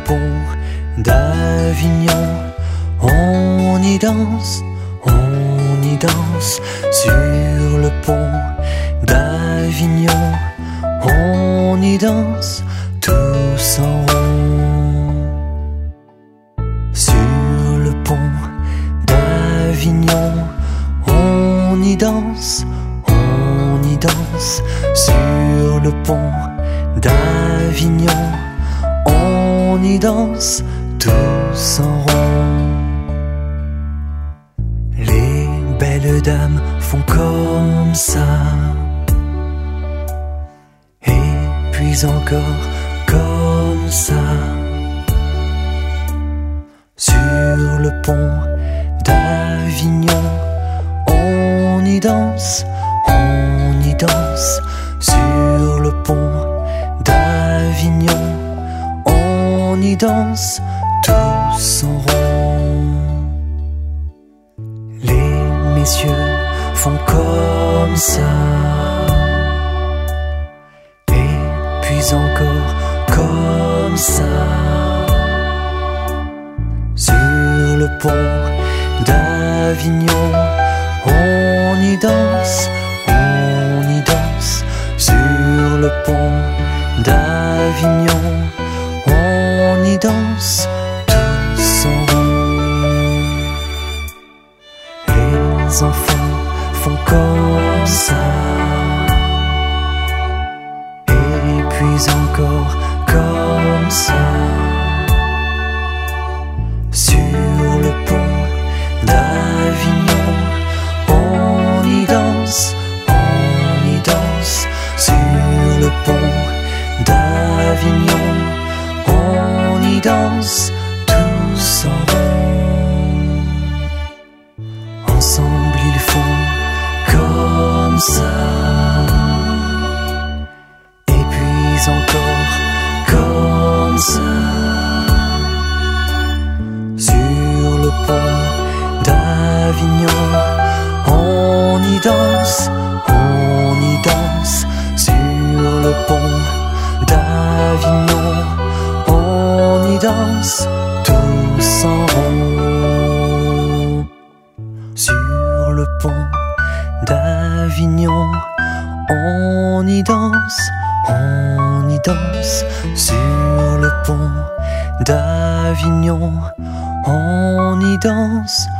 pont d'Avignon. On y danse, on y danse sur le pont d'Avignon. On y danse tous en rond. Sur le pont d'Avignon, on y danse, on y danse. Sur le pont d'Avignon, on y danse tous en rond. Les belles dames font comme ça, et puis encore comme ça. Sur le pont d'Avignon, on y danse, on y danse. Sur le pont d'Avignon, on y danse tous en rond. Les messieurs font comme ça, et puis encore comme ça. Sur le pont d'Avignon, on y danse, on y danse. Sur le pont d'Avignon, on y danse tous en rond. Les enfants font comme ça, et puis encore comme ça. Sur le pont d'Avignon, on y danse, on y danse. Sur le pont d'Avignon, on y danse tous en rond. Ensemble ils font comme ça, et puis encore comme ça. Sur le pont d'Avignon, on y danse, on y danse. Sur le pont d'Avignon, on y danse tous en rond. Sur le pont d'Avignon, on y danse, on y danse. Sur le pont d'Avignon, on y danse